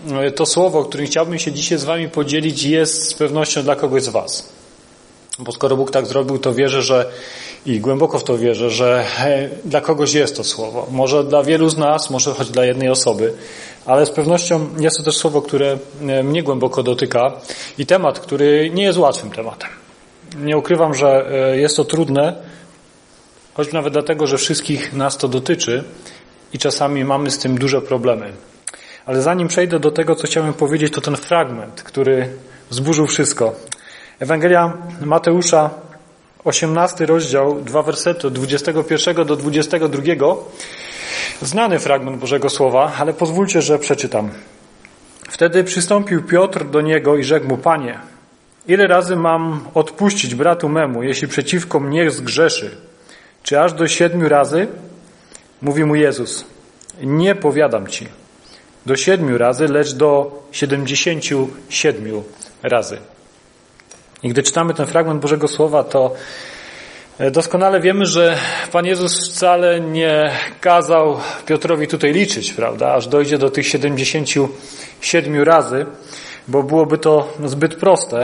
to słowo, którym chciałbym się dzisiaj z wami podzielić, jest z pewnością dla kogoś z was. Bo skoro Bóg tak zrobił, to wierzę, i głęboko w to wierzę, że dla kogoś jest to słowo. Może dla wielu z nas, może choć dla jednej osoby, ale z pewnością jest to też słowo, które mnie głęboko dotyka i temat, który nie jest łatwym tematem. Nie ukrywam, że jest to trudne, choćby nawet dlatego, że wszystkich nas to dotyczy i czasami mamy z tym duże problemy. Ale zanim przejdę do tego, co chciałem powiedzieć, to ten fragment, który zburzył wszystko. Ewangelia Mateusza, 18 rozdział, 2 wersety od 21 do 22. Znany fragment Bożego Słowa, ale pozwólcie, że przeczytam. Wtedy przystąpił Piotr do niego i rzekł mu: Panie, ile razy mam odpuścić bratu memu, jeśli przeciwko mnie zgrzeszy? Czy aż do 7 razy? Mówi mu Jezus: nie powiadam ci do 7 razy, lecz do 77 razy. I gdy czytamy ten fragment Bożego Słowa, to doskonale wiemy, że Pan Jezus wcale nie kazał Piotrowi tutaj liczyć, prawda, aż dojdzie do tych 77 razy, bo byłoby to zbyt proste.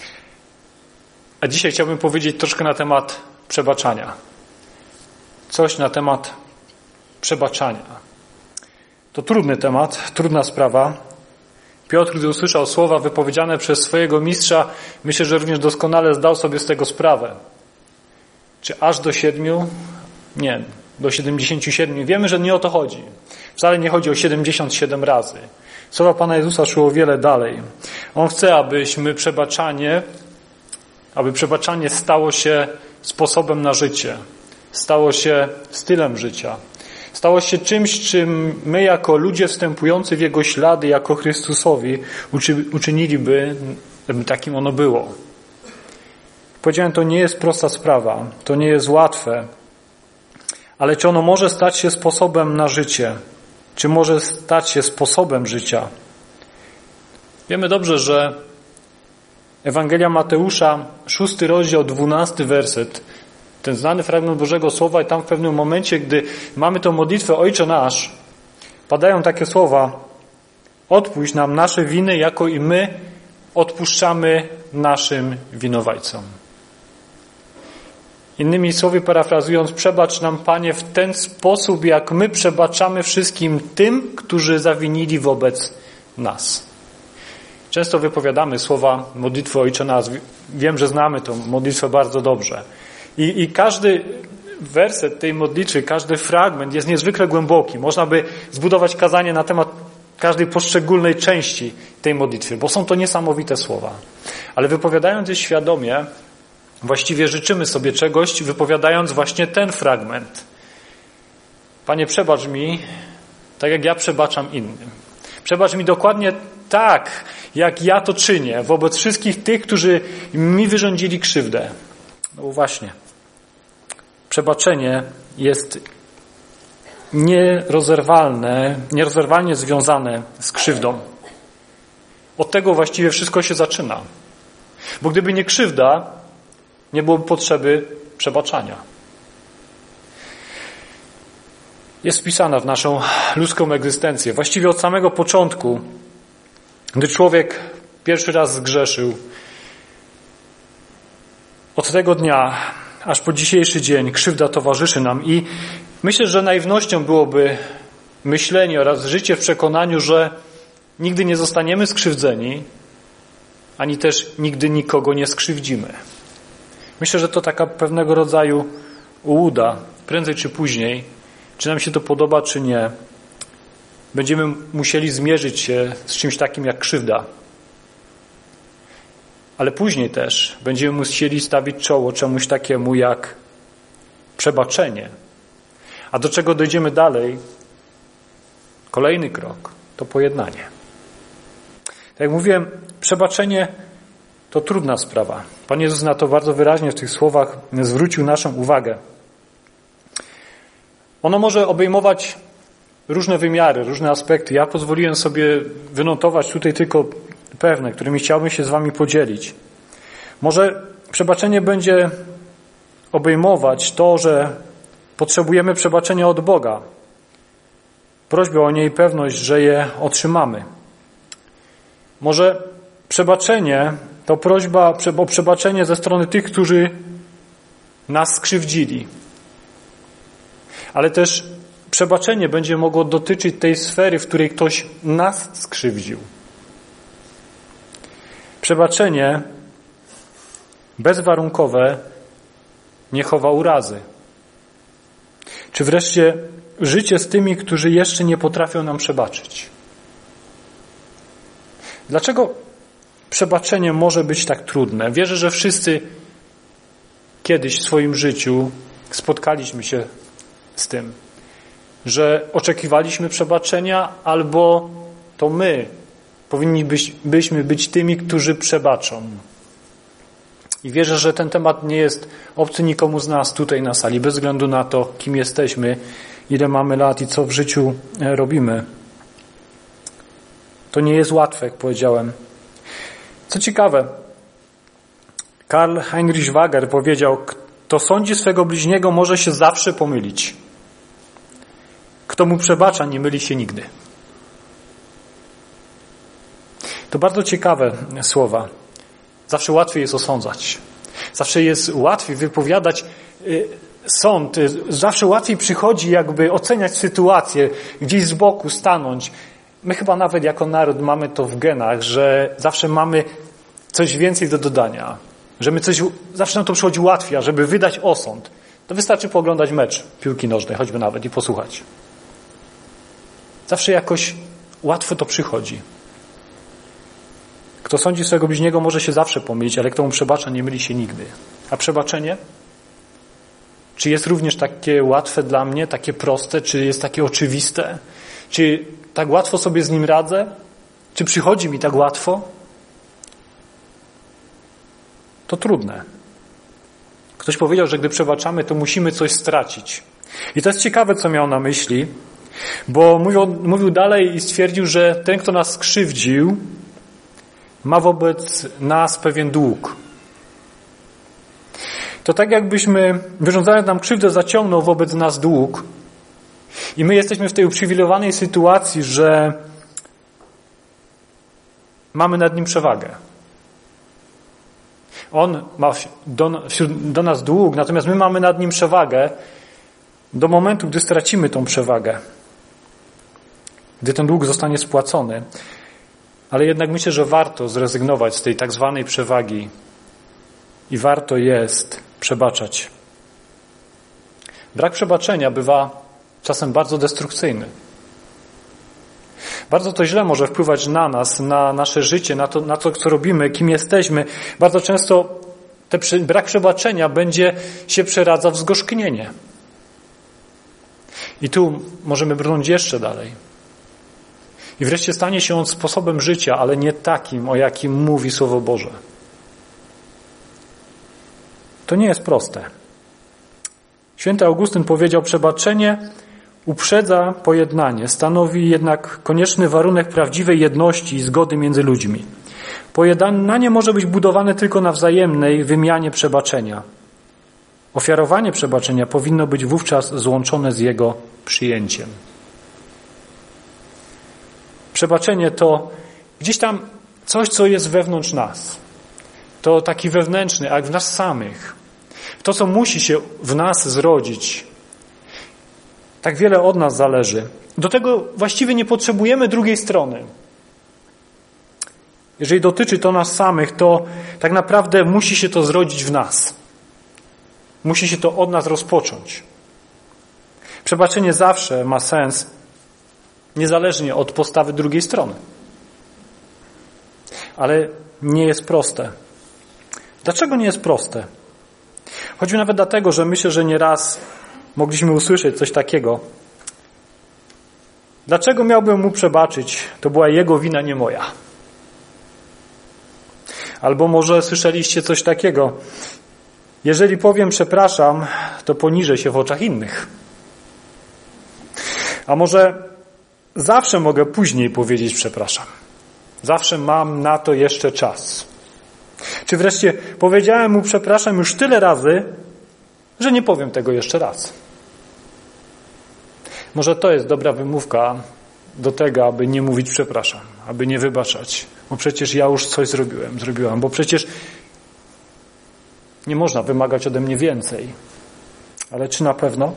A dzisiaj chciałbym powiedzieć troszkę na temat przebaczania. Coś na temat przebaczania. To trudny temat, trudna sprawa. Piotr, gdy usłyszał słowa wypowiedziane przez swojego mistrza, myślę, że również doskonale zdał sobie z tego sprawę. Czy aż do 7? Nie, do 77. Wiemy, że nie o to chodzi. Wcale nie chodzi o 77 razy. Słowa Pana Jezusa szło o wiele dalej. On chce, aby przebaczanie stało się sposobem na życie. Stało się stylem życia. Stało się czymś, czym my jako ludzie wstępujący w Jego ślady, jako Chrystusowi, uczyniliby, aby takim ono było. Powiedziałem, to nie jest prosta sprawa, to nie jest łatwe, ale czy ono może stać się sposobem na życie? Czy może stać się sposobem życia? Wiemy dobrze, że Ewangelia Mateusza, 6 rozdział, 12 werset, ten znany fragment Bożego Słowa, i tam w pewnym momencie, gdy mamy tę modlitwę Ojcze nasz, padają takie słowa: odpuść nam nasze winy, jako i my odpuszczamy naszym winowajcom. Innymi słowy parafrazując, przebacz nam, Panie, w ten sposób, jak my przebaczamy wszystkim tym, którzy zawinili wobec nas. Często wypowiadamy słowa modlitwy Ojcze nasz. Wiem, że znamy tę modlitwę bardzo dobrze. I każdy werset tej modlitwy, każdy fragment jest niezwykle głęboki. Można by zbudować kazanie na temat każdej poszczególnej części tej modlitwy, bo są to niesamowite słowa. Ale wypowiadając je świadomie, właściwie życzymy sobie czegoś, wypowiadając właśnie ten fragment. Panie, przebacz mi, tak jak ja przebaczam innym. Przebacz mi dokładnie tak, jak ja to czynię wobec wszystkich tych, którzy mi wyrządzili krzywdę. No właśnie. Przebaczenie jest nierozerwalnie związane z krzywdą. Od tego właściwie wszystko się zaczyna. Bo gdyby nie krzywda, nie byłoby potrzeby przebaczania. Jest wpisana w naszą ludzką egzystencję. Właściwie od samego początku, gdy człowiek pierwszy raz zgrzeszył, od tego dnia aż po dzisiejszy dzień krzywda towarzyszy nam i myślę, że naiwnością byłoby myślenie oraz życie w przekonaniu, że nigdy nie zostaniemy skrzywdzeni, ani też nigdy nikogo nie skrzywdzimy. Myślę, że to taka pewnego rodzaju ułuda. Prędzej czy później, czy nam się to podoba, czy nie, będziemy musieli zmierzyć się z czymś takim jak krzywda. Ale później też będziemy musieli stawić czoło czemuś takiemu jak przebaczenie. A do czego dojdziemy dalej? Kolejny krok to pojednanie. Tak jak mówiłem, przebaczenie to trudna sprawa. Pan Jezus na to bardzo wyraźnie w tych słowach zwrócił naszą uwagę. Ono może obejmować różne wymiary, różne aspekty. Ja pozwoliłem sobie wynotować tutaj tylko pewne, którymi chciałbym się z wami podzielić. Może przebaczenie będzie obejmować to, że potrzebujemy przebaczenia od Boga. Prośbę o nie i pewność, że je otrzymamy. Może przebaczenie to prośba o przebaczenie ze strony tych, którzy nas skrzywdzili. Ale też przebaczenie będzie mogło dotyczyć tej sfery, w której ktoś nas skrzywdził. Przebaczenie bezwarunkowe nie chowa urazy. Czy wreszcie życie z tymi, którzy jeszcze nie potrafią nam przebaczyć. Dlaczego przebaczenie może być tak trudne? Wierzę, że wszyscy kiedyś w swoim życiu spotkaliśmy się z tym, że oczekiwaliśmy przebaczenia, albo to my powinniśmy być tymi, którzy przebaczą. I wierzę, że ten temat nie jest obcy nikomu z nas tutaj na sali, bez względu na to, kim jesteśmy, ile mamy lat i co w życiu robimy. To nie jest łatwe, jak powiedziałem. Co ciekawe, Karl Heinrich Wager powiedział, kto sądzi swego bliźniego, może się zawsze pomylić. Kto mu przebacza, nie myli się nigdy. To bardzo ciekawe słowa. Zawsze łatwiej jest osądzać. Zawsze jest łatwiej wypowiadać sąd. Zawsze łatwiej przychodzi jakby oceniać sytuację, gdzieś z boku stanąć. My chyba nawet jako naród mamy to w genach, że zawsze mamy coś więcej do dodania. Że zawsze nam to przychodzi łatwiej, a żeby wydać osąd, to wystarczy pooglądać mecz piłki nożnej, choćby nawet, i posłuchać. Zawsze jakoś łatwo to przychodzi. Kto sądzi swego bliźniego, może się zawsze pomylić, ale kto mu przebacza, nie myli się nigdy. A przebaczenie? Czy jest również takie łatwe dla mnie, takie proste? Czy jest takie oczywiste? Czy tak łatwo sobie z nim radzę? Czy przychodzi mi tak łatwo? To trudne. Ktoś powiedział, że gdy przebaczamy, to musimy coś stracić. I to jest ciekawe, co miał na myśli, bo mówił dalej i stwierdził, że ten, kto nas skrzywdził, ma wobec nas pewien dług. To tak jakbyśmy, wyrządzając nam krzywdę, zaciągnął wobec nas dług i my jesteśmy w tej uprzywilejowanej sytuacji, że mamy nad nim przewagę. On ma do nas dług, natomiast my mamy nad nim przewagę do momentu, gdy stracimy tą przewagę. Gdy ten dług zostanie spłacony. Ale jednak myślę, że warto zrezygnować z tej tak zwanej przewagi i warto jest przebaczać. Brak przebaczenia bywa czasem bardzo destrukcyjny. Bardzo to źle może wpływać na nas, na nasze życie, na to, co robimy, kim jesteśmy. Bardzo często brak przebaczenia będzie się przeradza w zgorzknienie. I tu możemy brnąć jeszcze dalej. I wreszcie stanie się on sposobem życia, ale nie takim, o jakim mówi Słowo Boże. To nie jest proste. Święty Augustyn powiedział, przebaczenie uprzedza pojednanie, stanowi jednak konieczny warunek prawdziwej jedności i zgody między ludźmi. Pojednanie może być budowane tylko na wzajemnej wymianie przebaczenia. Ofiarowanie przebaczenia powinno być wówczas złączone z jego przyjęciem. Przebaczenie to gdzieś tam coś, co jest wewnątrz nas. To taki wewnętrzny akt w nas samych. To, co musi się w nas zrodzić. Tak wiele od nas zależy. Do tego właściwie nie potrzebujemy drugiej strony. Jeżeli dotyczy to nas samych, to tak naprawdę musi się to zrodzić w nas. Musi się to od nas rozpocząć. Przebaczenie zawsze ma sens, niezależnie od postawy drugiej strony. Ale nie jest proste. Dlaczego nie jest proste? Choćby nawet dlatego, że myślę, że nieraz mogliśmy usłyszeć coś takiego. Dlaczego miałbym mu przebaczyć? To była jego wina, nie moja. Albo może słyszeliście coś takiego. Jeżeli powiem przepraszam, to poniżę się w oczach innych. A może zawsze mogę później powiedzieć przepraszam. Zawsze mam na to jeszcze czas. Czy wreszcie powiedziałem mu przepraszam już tyle razy, że nie powiem tego jeszcze raz. Może to jest dobra wymówka, do tego, aby nie mówić przepraszam, aby nie wybaczać, bo przecież ja już coś zrobiłam, bo przecież nie można wymagać ode mnie więcej. Ale czy na pewno?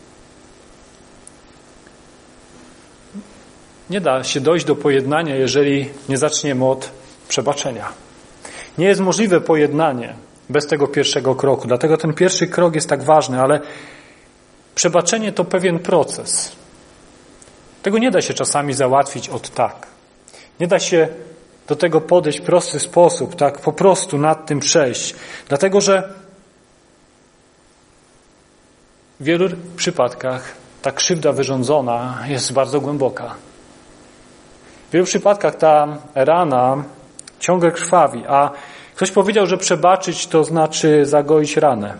Nie da się dojść do pojednania, jeżeli nie zaczniemy od przebaczenia. Nie jest możliwe pojednanie bez tego pierwszego kroku. Dlatego ten pierwszy krok jest tak ważny, ale przebaczenie to pewien proces. Tego nie da się czasami załatwić od tak. Nie da się do tego podejść w prosty sposób, tak po prostu nad tym przejść. Dlatego, że w wielu przypadkach ta krzywda wyrządzona jest bardzo głęboka. W wielu przypadkach ta rana ciągle krwawi, a ktoś powiedział, że przebaczyć to znaczy zagoić ranę,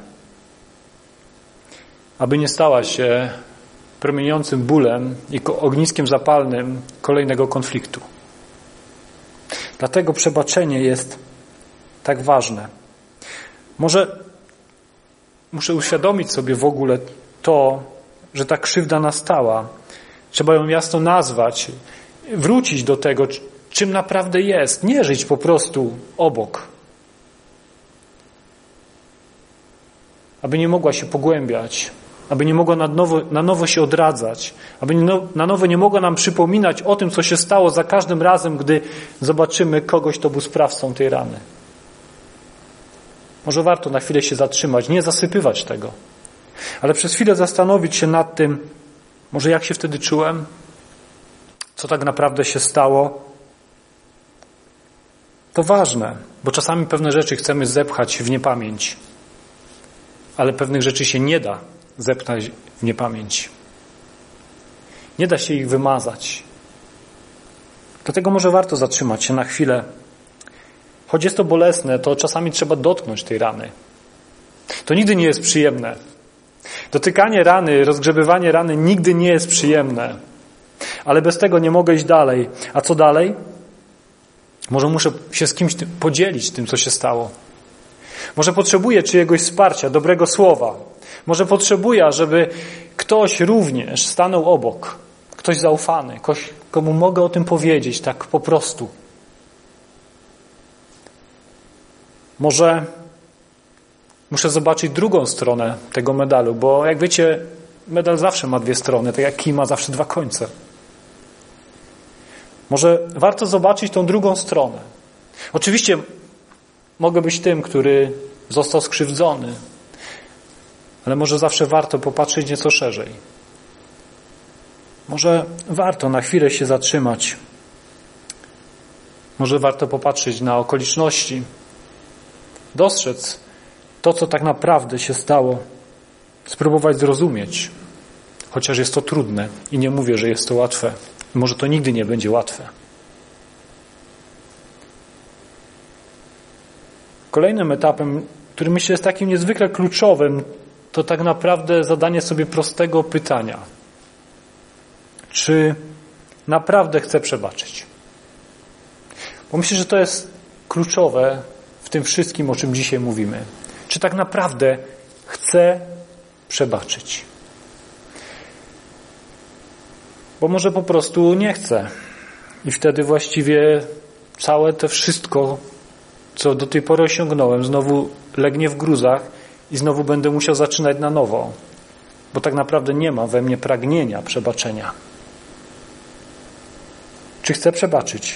aby nie stała się promieniącym bólem i ogniskiem zapalnym kolejnego konfliktu. Dlatego przebaczenie jest tak ważne. Może muszę uświadomić sobie w ogóle to, że ta krzywda nastała. Trzeba ją jasno nazwać, wrócić do tego, czym naprawdę jest. Nie żyć po prostu obok. Aby nie mogła się pogłębiać, aby nie mogła na nowo się odradzać, aby na nowo nie mogła nam przypominać o tym, co się stało za każdym razem, gdy zobaczymy kogoś, kto był sprawcą tej rany. Może warto na chwilę się zatrzymać, nie zasypywać tego, ale przez chwilę zastanowić się nad tym, może jak się wtedy czułem, co tak naprawdę się stało. To ważne, bo czasami pewne rzeczy chcemy zepchać w niepamięć, ale pewnych rzeczy się nie da zepchnąć w niepamięć. Nie da się ich wymazać. Dlatego może warto zatrzymać się na chwilę. Choć jest to bolesne, to czasami trzeba dotknąć tej rany. To nigdy nie jest przyjemne. Dotykanie rany, rozgrzebywanie rany nigdy nie jest przyjemne. Ale bez tego nie mogę iść dalej. A co dalej? Może muszę się z kimś podzielić tym, co się stało. Może potrzebuję czyjegoś wsparcia, dobrego słowa. Może potrzebuję, żeby ktoś również stanął obok. Ktoś zaufany, ktoś, komu mogę o tym powiedzieć, tak po prostu. Może muszę zobaczyć drugą stronę tego medalu, bo jak wiecie, medal zawsze ma dwie strony, tak jak kij ma zawsze dwa końce. Może warto zobaczyć tą drugą stronę. Oczywiście mogę być tym, który został skrzywdzony, ale może zawsze warto popatrzeć nieco szerzej. Może warto na chwilę się zatrzymać. Może warto popatrzeć na okoliczności, dostrzec to, co tak naprawdę się stało, spróbować zrozumieć, chociaż jest to trudne i nie mówię, że jest to łatwe. Może to nigdy nie będzie łatwe. Kolejnym etapem, który myślę jest takim niezwykle kluczowym, to tak naprawdę zadanie sobie prostego pytania. Czy naprawdę chcę przebaczyć? Bo myślę, że to jest kluczowe w tym wszystkim, o czym dzisiaj mówimy. Czy tak naprawdę chcę przebaczyć? Bo może po prostu nie chcę. I wtedy właściwie całe to wszystko, co do tej pory osiągnąłem, znowu legnie w gruzach i znowu będę musiał zaczynać na nowo. Bo tak naprawdę nie ma we mnie pragnienia przebaczenia. Czy chcę przebaczyć?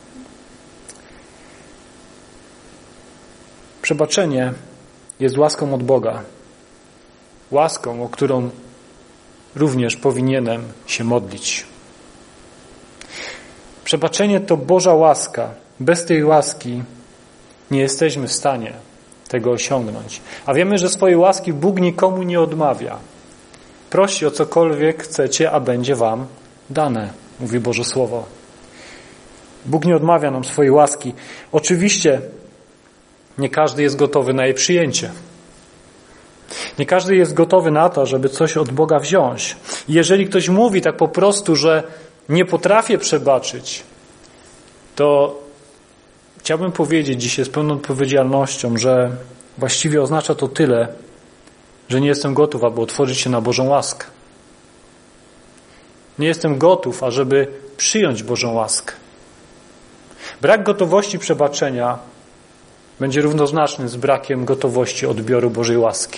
Przebaczenie jest łaską od Boga. Łaską, o którą również powinienem się modlić. Przebaczenie to Boża łaska. Bez tej łaski nie jesteśmy w stanie tego osiągnąć. A wiemy, że swojej łaski Bóg nikomu nie odmawia. Proście o cokolwiek chcecie, a będzie wam dane, mówi Boże Słowo. Bóg nie odmawia nam swojej łaski. Oczywiście nie każdy jest gotowy na jej przyjęcie. Nie każdy jest gotowy na to, żeby coś od Boga wziąć. I jeżeli ktoś mówi tak po prostu, że nie potrafię przebaczyć, to chciałbym powiedzieć dzisiaj z pełną odpowiedzialnością, że właściwie oznacza to tyle, że nie jestem gotów, aby otworzyć się na Bożą łaskę. Nie jestem gotów, ażeby przyjąć Bożą łaskę. Brak gotowości przebaczenia będzie równoznaczny z brakiem gotowości odbioru Bożej łaski.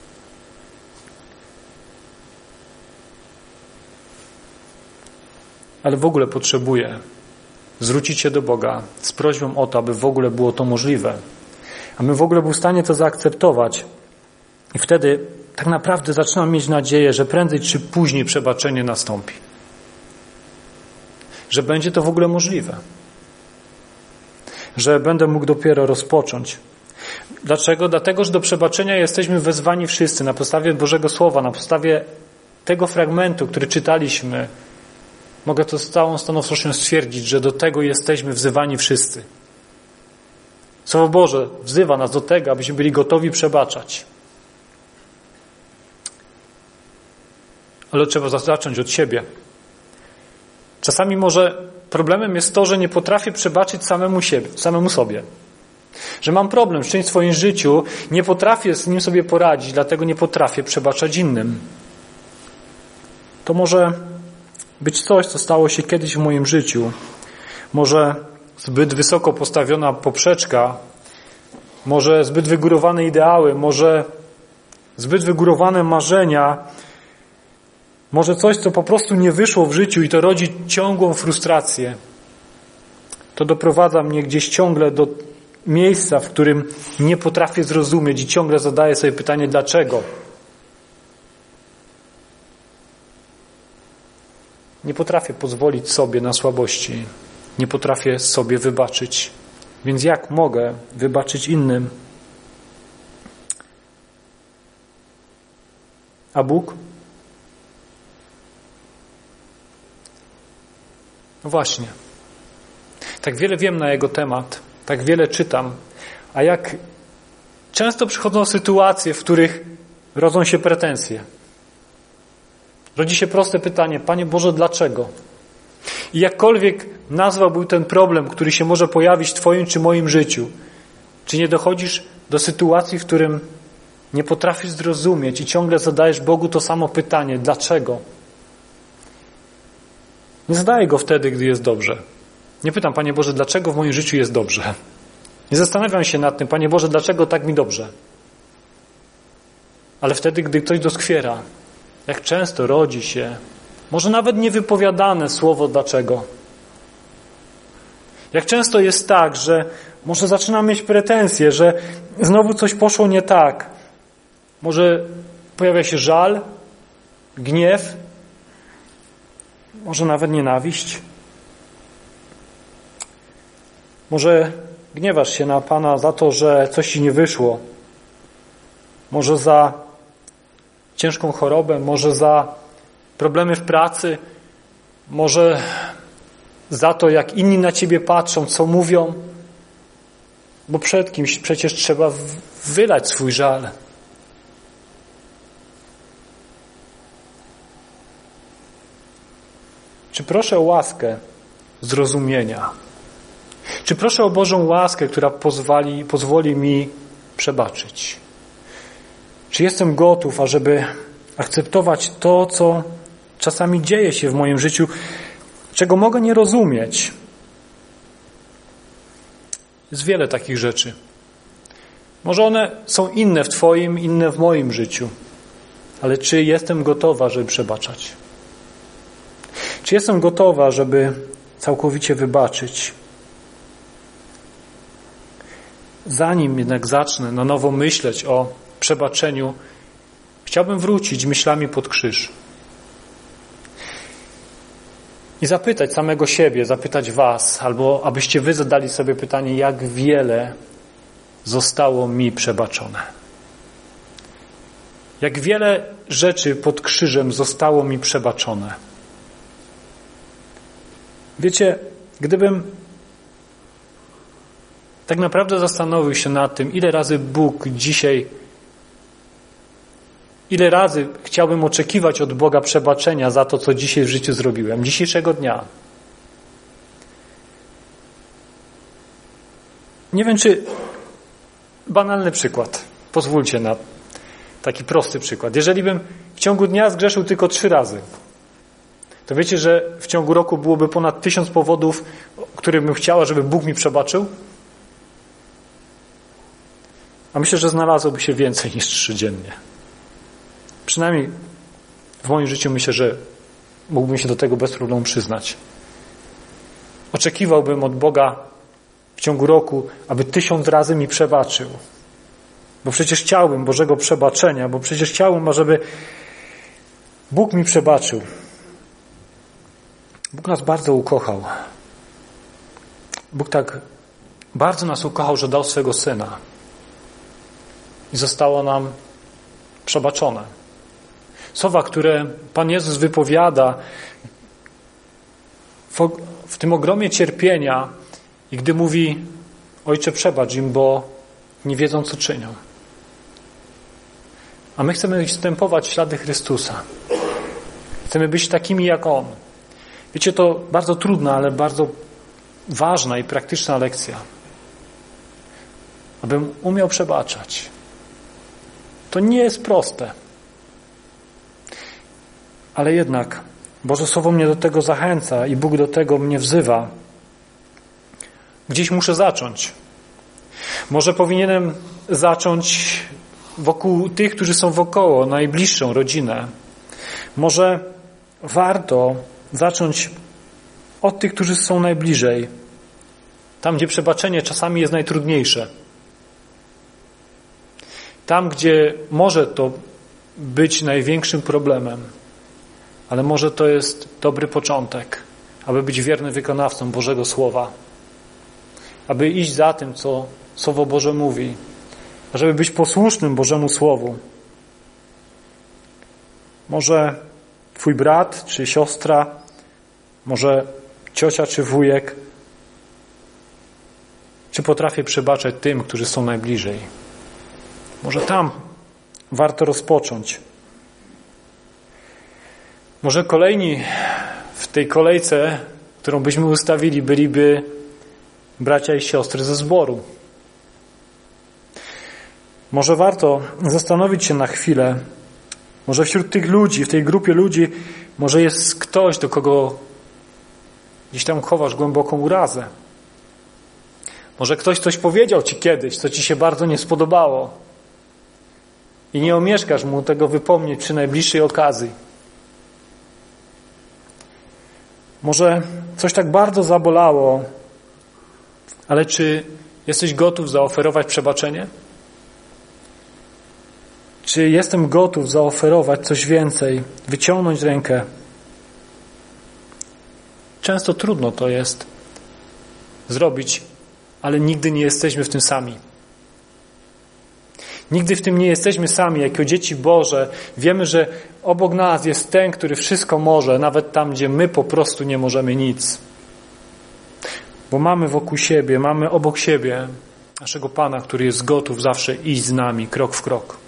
Ale w ogóle potrzebuję zwrócić się do Boga z prośbą o to, aby w ogóle było to możliwe. Abym w ogóle był w stanie to zaakceptować. I wtedy tak naprawdę zaczynam mieć nadzieję, że prędzej czy później przebaczenie nastąpi. Że będzie to w ogóle możliwe. Że będę mógł dopiero rozpocząć. Dlaczego? Dlatego, że do przebaczenia jesteśmy wezwani wszyscy na podstawie Bożego Słowa, na podstawie tego fragmentu, który czytaliśmy. Mogę to z całą stanowczością stwierdzić, że do tego jesteśmy wzywani wszyscy. Słowo Boże wzywa nas do tego, abyśmy byli gotowi przebaczać. Ale trzeba zacząć od siebie. Czasami może problemem jest to, że nie potrafię przebaczyć samemu sobie. Że mam problem z czymś w swoim życiu, nie potrafię z nim sobie poradzić, dlatego nie potrafię przebaczać innym. To może być coś, co stało się kiedyś w moim życiu. Może zbyt wysoko postawiona poprzeczka, może zbyt wygórowane ideały, może zbyt wygórowane marzenia, może coś, co po prostu nie wyszło w życiu i to rodzi ciągłą frustrację. To doprowadza mnie gdzieś ciągle do miejsca, w którym nie potrafię zrozumieć i ciągle zadaję sobie pytanie, dlaczego? Nie potrafię pozwolić sobie na słabości. Nie potrafię sobie wybaczyć. Więc jak mogę wybaczyć innym? A Bóg? No właśnie. Tak wiele wiem na Jego temat. Tak wiele czytam. A jak często przychodzą sytuacje, w których rodzą się pretensje. Rodzi się proste pytanie, Panie Boże, dlaczego? I jakkolwiek nazwałby ten problem, który się może pojawić w Twoim czy moim życiu, czy nie dochodzisz do sytuacji, w którym nie potrafisz zrozumieć i ciągle zadajesz Bogu to samo pytanie, dlaczego? Nie zadaję go wtedy, gdy jest dobrze. Nie pytam, Panie Boże, dlaczego w moim życiu jest dobrze? Nie zastanawiam się nad tym, Panie Boże, dlaczego tak mi dobrze? Ale wtedy, gdy ktoś doskwiera, jak często rodzi się, może nawet niewypowiadane słowo dlaczego. Jak często jest tak, że może zaczynam mieć pretensje, że znowu coś poszło nie tak. Może pojawia się żal, gniew, może nawet nienawiść. Może gniewasz się na Pana za to, że coś ci nie wyszło. Może za ciężką chorobę, może za problemy w pracy, może za to, jak inni na ciebie patrzą, co mówią, bo przed kimś przecież trzeba wylać swój żal. Czy proszę o łaskę zrozumienia? Czy proszę o Bożą łaskę, która pozwoli mi przebaczyć? Czy jestem gotów, ażeby akceptować to, co czasami dzieje się w moim życiu, czego mogę nie rozumieć? Jest wiele takich rzeczy. Może one są inne w Twoim, inne w moim życiu. Ale czy jestem gotowa, żeby przebaczać? Czy jestem gotowa, żeby całkowicie wybaczyć? Zanim jednak zacznę na nowo myśleć o przebaczeniu, chciałbym wrócić myślami pod krzyż. I zapytać samego siebie, zapytać was, albo abyście wy zadali sobie pytanie, jak wiele zostało mi przebaczone. Jak wiele rzeczy pod krzyżem zostało mi przebaczone. Wiecie, gdybym tak naprawdę zastanowił się nad tym, ile razy Bóg dzisiaj, ile razy chciałbym oczekiwać od Boga przebaczenia za to, co dzisiaj w życiu zrobiłem, dzisiejszego dnia. Nie wiem, czy banalny przykład, pozwólcie na taki prosty przykład. Jeżeli bym w ciągu dnia zgrzeszył tylko 3 razy, to wiecie, że w ciągu roku byłoby ponad 1000 powodów, które bym chciała, żeby Bóg mi przebaczył? A myślę, że znalazłoby się więcej niż 3 dziennie. Przynajmniej w moim życiu myślę, że mógłbym się do tego bez problemu przyznać. Oczekiwałbym od Boga w ciągu roku, aby 1000 razy mi przebaczył. Bo przecież chciałbym Bożego przebaczenia, bo przecież chciałbym, ażeby Bóg mi przebaczył. Bóg nas bardzo ukochał. Bóg tak bardzo nas ukochał, że dał swego Syna. I zostało nam przebaczone. Słowa, które Pan Jezus wypowiada w tym ogromie cierpienia i gdy mówi: Ojcze, przebacz im, bo nie wiedzą, co czynią. A my chcemy wstępować w ślady Chrystusa. Chcemy być takimi jak On. Wiecie, to bardzo trudna, ale bardzo ważna i praktyczna lekcja. Abym umiał przebaczać. To nie jest proste. Ale jednak Boże Słowo mnie do tego zachęca i Bóg do tego mnie wzywa. Gdzieś muszę zacząć. Może powinienem zacząć wokół tych, którzy są wokoło, najbliższą rodzinę. Może warto zacząć od tych, którzy są najbliżej. Tam, gdzie przebaczenie czasami jest najtrudniejsze. Tam, gdzie może to być największym problemem. Ale może to jest dobry początek, aby być wiernym wykonawcą Bożego Słowa. Aby iść za tym, co Słowo Boże mówi. Żeby być posłusznym Bożemu Słowu. Może twój brat czy siostra, może ciocia czy wujek. Czy potrafię przebaczać tym, którzy są najbliżej? Może tam warto rozpocząć. Może kolejni w tej kolejce, którą byśmy ustawili, byliby bracia i siostry ze zboru. Może warto zastanowić się na chwilę, może wśród tych ludzi, w tej grupie ludzi, może jest ktoś, do kogo gdzieś tam chowasz głęboką urazę. Może ktoś coś powiedział ci kiedyś, co ci się bardzo nie spodobało i nie omieszkasz mu tego wypomnieć przy najbliższej okazji. Może coś tak bardzo zabolało, ale czy jesteś gotów zaoferować przebaczenie? Czy jestem gotów zaoferować coś więcej, wyciągnąć rękę? Często trudno to jest zrobić, ale nigdy nie jesteśmy w tym sami. Nigdy w tym nie jesteśmy sami. Jako dzieci Boże wiemy, że obok nas jest ten, który wszystko może, nawet tam, gdzie my po prostu nie możemy nic. Bo mamy wokół siebie, mamy obok siebie naszego Pana, który jest gotów zawsze iść z nami, krok w krok.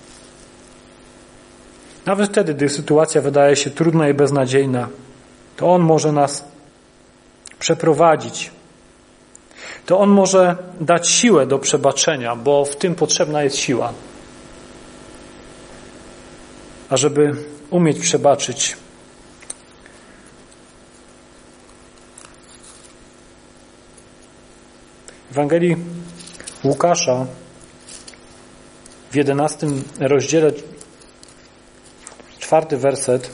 Nawet wtedy, gdy sytuacja wydaje się trudna i beznadziejna, to On może nas przeprowadzić. To On może dać siłę do przebaczenia, bo w tym potrzebna jest siła. A żeby umieć przebaczyć, w Ewangelii Łukasza w 11 rozdziale 4 werset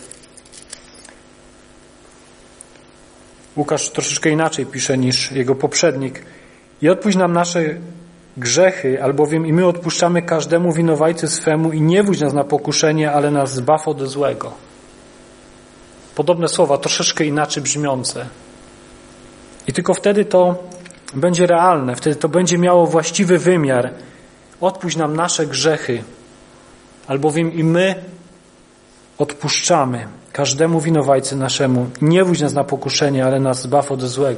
Łukasz troszeczkę inaczej pisze niż jego poprzednik. I odpuść nam nasze grzechy, albowiem i my odpuszczamy każdemu winowajcy swemu i nie wódź nas na pokuszenie, ale nas zbaw od złego. Podobne słowa, troszeczkę inaczej brzmiące. I tylko wtedy to będzie realne, wtedy to będzie miało właściwy wymiar. Odpuść nam nasze grzechy, albowiem i my odpuszczamy każdemu winowajcy naszemu. Nie wódź nas na pokuszenie, ale nas zbaw od złego.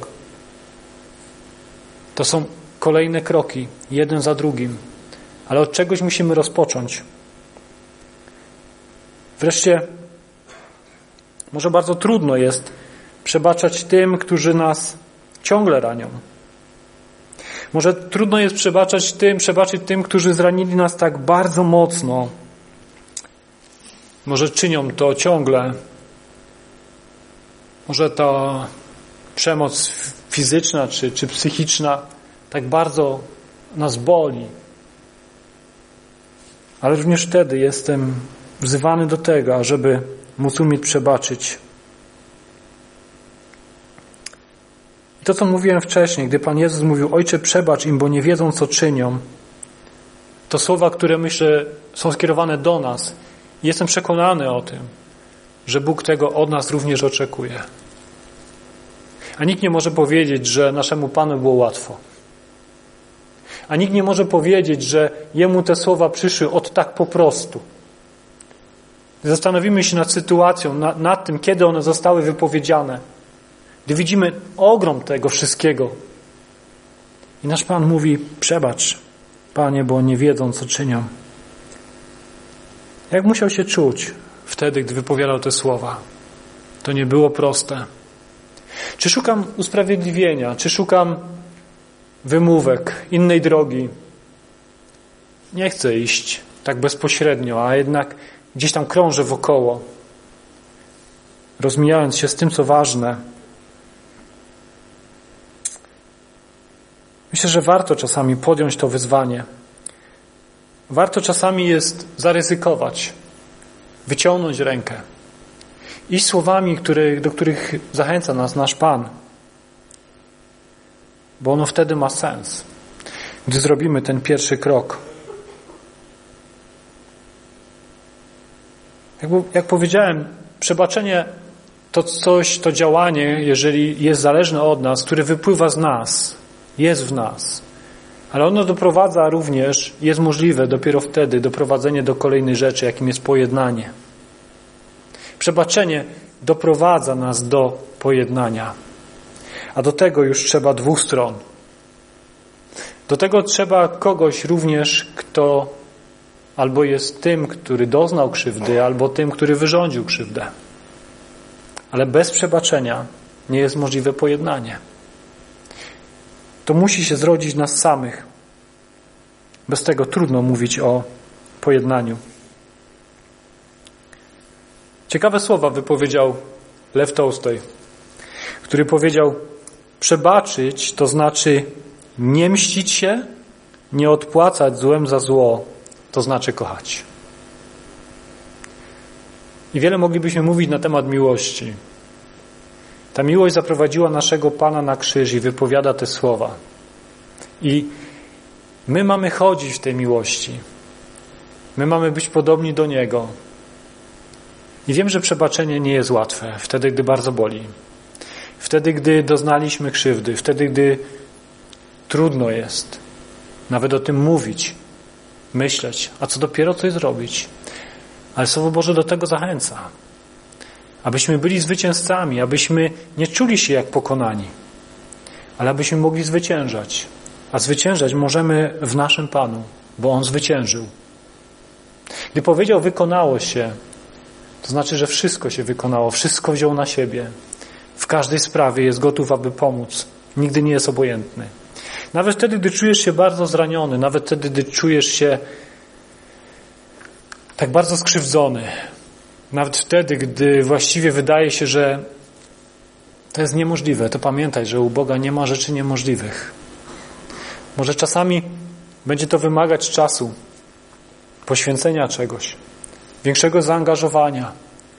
To są kolejne kroki, jeden za drugim. Ale od czegoś musimy rozpocząć. Wreszcie, może bardzo trudno jest przebaczać tym, którzy nas ciągle ranią. Może trudno jest przebaczyć tym, którzy zranili nas tak bardzo mocno. Może czynią to ciągle. Może ta przemoc fizyczna czy psychiczna tak bardzo nas boli. Ale również wtedy jestem wzywany do tego, ażeby móc umieć przebaczyć. I to, co mówiłem wcześniej, gdy Pan Jezus mówił: Ojcze, przebacz im, bo nie wiedzą, co czynią, to słowa, które myślę są skierowane do nas. I jestem przekonany o tym, że Bóg tego od nas również oczekuje. A nikt nie może powiedzieć, że naszemu Panu było łatwo. A nikt nie może powiedzieć, że Jemu te słowa przyszły od tak po prostu. Zastanowimy się nad sytuacją, nad tym, kiedy one zostały wypowiedziane. Gdy widzimy ogrom tego wszystkiego. I nasz Pan mówi: przebacz, Panie, bo nie wiedzą, co czynią. Jak musiał się czuć wtedy, gdy wypowiadał te słowa? To nie było proste. Czy szukam usprawiedliwienia? Czy szukam wymówek, innej drogi? Nie chcę iść tak bezpośrednio, a jednak gdzieś tam krążę wokoło, rozmijając się z tym, co ważne. Myślę, że warto czasami podjąć to wyzwanie. Warto czasami jest zaryzykować, wyciągnąć rękę, iść słowami, do których zachęca nas nasz Pan. Bo ono wtedy ma sens, gdy zrobimy ten pierwszy krok. Jak powiedziałem, przebaczenie to coś, to działanie, jeżeli jest zależne od nas, które wypływa z nas, jest w nas. Ale ono doprowadza również, jest możliwe dopiero wtedy, doprowadzenie do kolejnej rzeczy, jakim jest pojednanie. Przebaczenie doprowadza nas do pojednania. A do tego już trzeba dwóch stron. Do tego trzeba kogoś również, kto albo jest tym, który doznał krzywdy, albo tym, który wyrządził krzywdę. Ale bez przebaczenia nie jest możliwe pojednanie. To musi się zrodzić nas samych. Bez tego trudno mówić o pojednaniu. Ciekawe słowa wypowiedział Lew Tolstoj, który powiedział: przebaczyć to znaczy nie mścić się, nie odpłacać złem za zło, to znaczy kochać. I wiele moglibyśmy mówić na temat miłości. Ta miłość zaprowadziła naszego Pana na krzyż i wypowiada te słowa. I my mamy chodzić w tej miłości. My mamy być podobni do Niego. I wiem, że przebaczenie nie jest łatwe, wtedy, gdy bardzo boli. Wtedy, gdy doznaliśmy krzywdy, wtedy, gdy trudno jest nawet o tym mówić, myśleć, a co dopiero coś zrobić. Ale Słowo Boże do tego zachęca. Abyśmy byli zwycięzcami, abyśmy nie czuli się jak pokonani, ale abyśmy mogli zwyciężać. A zwyciężać możemy w naszym Panu, bo On zwyciężył. Gdy powiedział: wykonało się, to znaczy, że wszystko się wykonało, wszystko wziął na siebie. W każdej sprawie jest gotów, aby pomóc. Nigdy nie jest obojętny. Nawet wtedy, gdy czujesz się bardzo zraniony, nawet wtedy, gdy czujesz się tak bardzo skrzywdzony, nawet wtedy, gdy właściwie wydaje się, że to jest niemożliwe, to pamiętaj, że u Boga nie ma rzeczy niemożliwych. Może czasami będzie to wymagać czasu, poświęcenia czegoś, większego zaangażowania.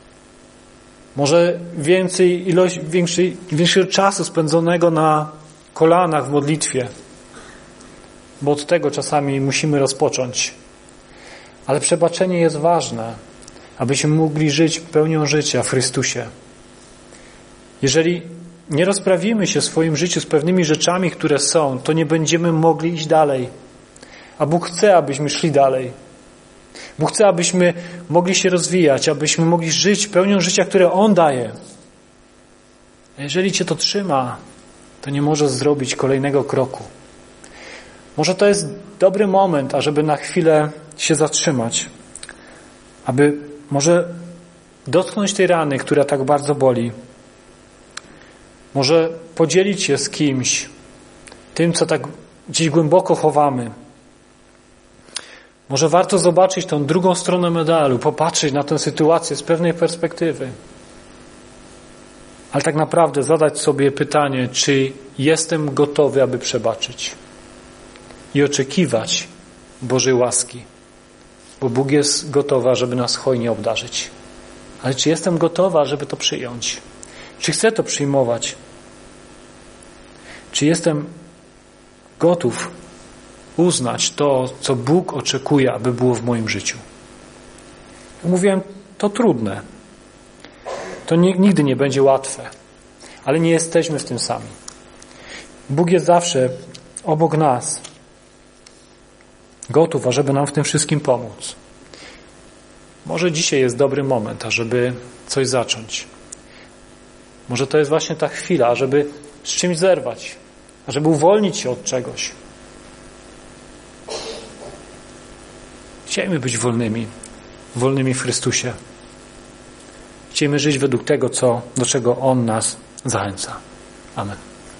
Może większego czasu spędzonego na kolanach w modlitwie, bo od tego czasami musimy rozpocząć. Ale przebaczenie jest ważne, abyśmy mogli żyć pełnią życia w Chrystusie. Jeżeli nie rozprawimy się w swoim życiu z pewnymi rzeczami, które są, to nie będziemy mogli iść dalej. A Bóg chce, abyśmy szli dalej. Bóg chce, abyśmy mogli się rozwijać, abyśmy mogli żyć pełnią życia, które On daje. A jeżeli Cię to trzyma, to nie możesz zrobić kolejnego kroku. Może to jest dobry moment, ażeby na chwilę się zatrzymać, aby może dotknąć tej rany, która tak bardzo boli. Może podzielić się z kimś tym, co tak gdzieś głęboko chowamy. Może warto zobaczyć tą drugą stronę medalu, popatrzeć na tę sytuację z pewnej perspektywy. ale tak naprawdę zadać sobie pytanie, czy jestem gotowy, aby przebaczyć i oczekiwać Bożej łaski, bo Bóg jest gotowy, żeby nas hojnie obdarzyć. Ale czy jestem gotowa, żeby to przyjąć? Czy chcę to przyjmować? Czy jestem gotów uznać to, co Bóg oczekuje, aby było w moim życiu? Jak mówiłem, to trudne. To nigdy nie będzie łatwe, ale nie jesteśmy w tym sami. Bóg jest zawsze obok nas, gotów, ażeby nam w tym wszystkim pomóc. Może dzisiaj jest dobry moment, ażeby coś zacząć. Może to jest właśnie ta chwila, ażeby z czymś zerwać, ażeby uwolnić się od czegoś. Chciejmy być wolnymi w Chrystusie. Chciejmy żyć według tego, do czego On nas zachęca. Amen.